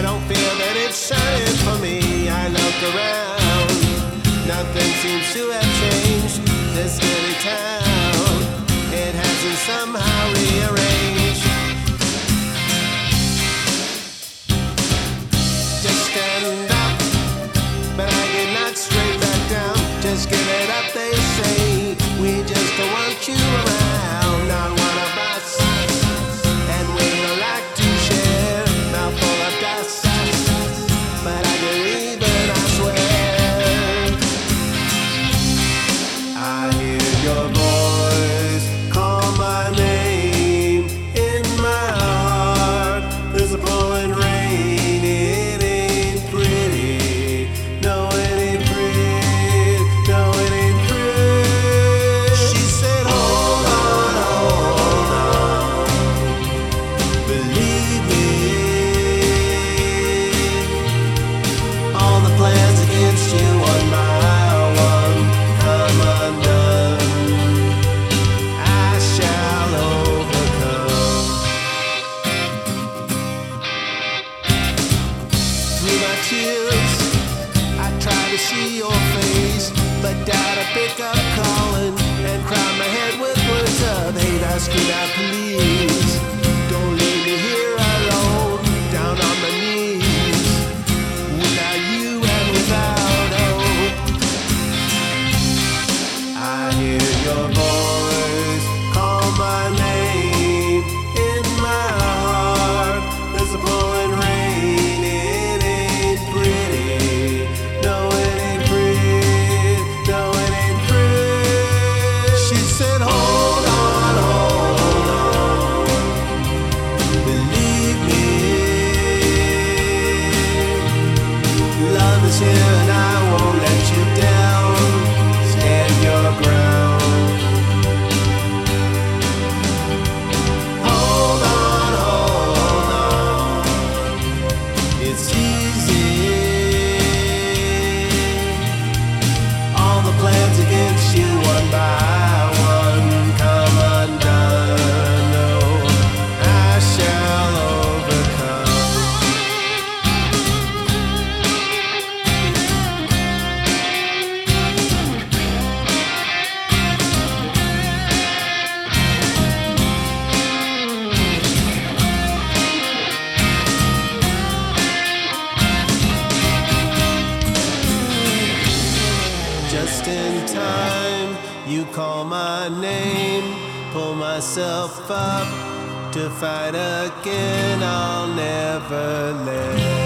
don't feel that it's shining for me. I look around, nothing seems to have changed. This silly town, it hasn't somehow rearranged. Just stand up, but I get knocked straight back down. Just give it up, they say. We just don't want you around, not one of us. And we don't like to share, mouthful of dust. But I believe it, I swear. I hear your voice call my name in my heart. There's a pouring rain, it ain't pretty. No, it ain't pretty. No, it ain't pretty. She said, hold on, believe me. All the plans against you one by one come undone. I shall overcome. Through my tears, I try to see your face, but doubt I pick up calling and crowd my head with words of hate. Asking out, please, don't leave me here alone, down on my knees, without you and without hope. I hear your voice call my name in my heart. There's a pouring rain, it ain't pretty. No, it ain't pretty. No, it ain't pretty. She said, hold on, believe me. Love is here and I won't let you down. Stand your ground. Hold on, it's easy. All the plans against you one by one come undone. No, I shall overcome. Just in time, you call my name, pull myself up to fight again. I'll never let